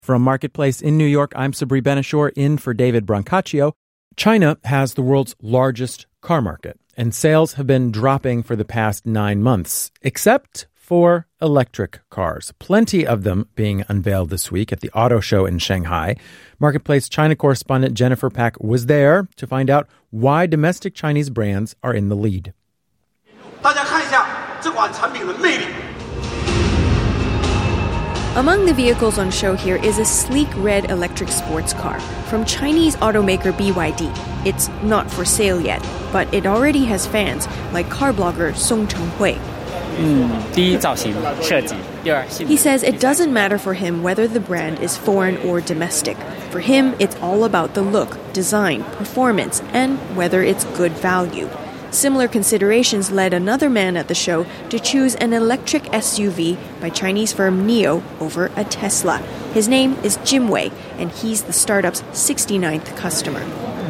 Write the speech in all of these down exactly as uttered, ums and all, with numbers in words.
From Marketplace in New York, I'm Sabri Ben-Achour in for David Brancaccio. China has the world's largest car market, and sales have been dropping for the past nine months, except for electric cars. Plenty of them being unveiled this week at the auto show in Shanghai. Marketplace China correspondent Jennifer Pak was there to find out why domestic Chinese brands are in the lead. Among the vehicles on show here is a sleek red electric sports car from Chinese automaker B Y D. It's not for sale yet, but it already has fans, like car blogger Song Chenghui. He says it doesn't matter for him whether the brand is foreign or domestic. For him, it's all about the look, design, performance, and whether it's good value. Similar considerations led another man at the show to choose an electric S U V by Chinese firm NIO over a Tesla. His name is Jim Wei, and he's the startup's sixty-ninth customer.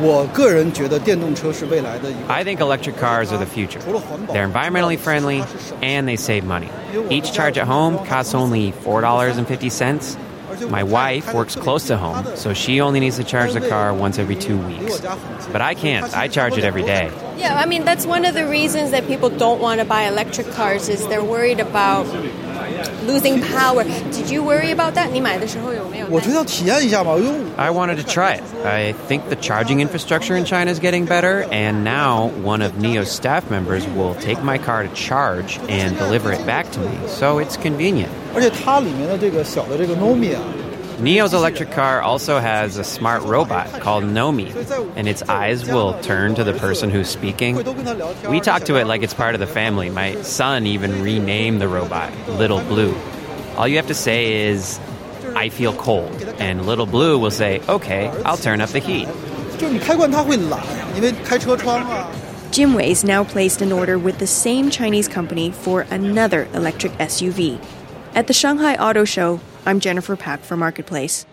I think electric cars are the future. They're environmentally friendly, and they save money. Each charge at home costs only four dollars and fifty cents. My wife works close to home, so she only needs to charge the car once every two weeks. But I can't. I charge it every day. Yeah, I mean, that's one of the reasons that people don't want to buy electric cars is they're worried about losing power. Did you worry about that? 你买的时候有没有? I wanted to try it. I think the charging infrastructure in China is getting better, and now one of NIO's staff members will take my car to charge and deliver it back to me, so it's convenient. NIO's electric car also has a smart robot called Nomi, and its eyes will turn to the person who's speaking. We talk to it like it's part of the family. My son even renamed the robot Little Blue. All you have to say is, I feel cold, and Little Blue will say, okay, I'll turn up the heat. Jim Wei's now placed an order with the same Chinese company for another electric S U V. At the Shanghai Auto Show, I'm Jennifer Pak for Marketplace.